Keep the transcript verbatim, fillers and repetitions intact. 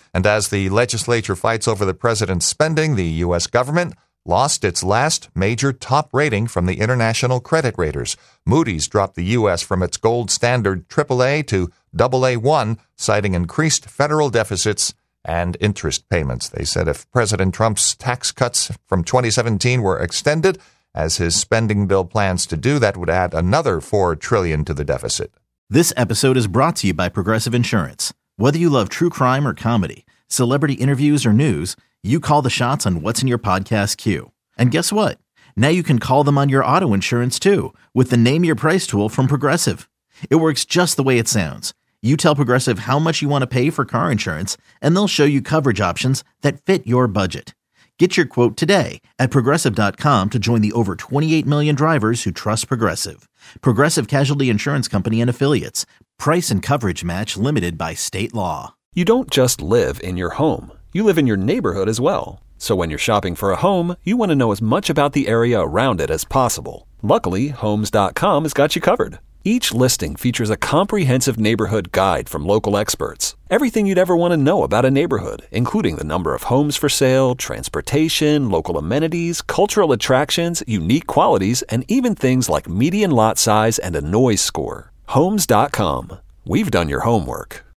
And as the legislature fights over the president's spending, the U S government lost its last major top rating from the international credit raters. Moody's dropped the U S from its gold standard triple A to double A one, citing increased federal deficits and interest payments. They said if President Trump's tax cuts from twenty seventeen were extended, as his spending bill plans to do, that would add another four trillion dollars to the deficit. This episode is brought to you by Progressive Insurance. Whether you love true crime or comedy, celebrity interviews or news, you call the shots on what's in your podcast queue. And guess what? Now you can call them on your auto insurance too with the Name Your Price tool from Progressive. It works just the way it sounds. You tell Progressive how much you want to pay for car insurance, and they'll show you coverage options that fit your budget. Get your quote today at Progressive dot com to join the over twenty-eight million drivers who trust Progressive. Progressive Casualty Insurance Company and Affiliates. Price and coverage match limited by state law. You don't just live in your home. You live in your neighborhood as well. So when you're shopping for a home, you want to know as much about the area around it as possible. Luckily, Homes dot com has got you covered. Each listing features a comprehensive neighborhood guide from local experts. Everything you'd ever want to know about a neighborhood, including the number of homes for sale, transportation, local amenities, cultural attractions, unique qualities, and even things like median lot size and a noise score. Homes dot com. We've done your homework.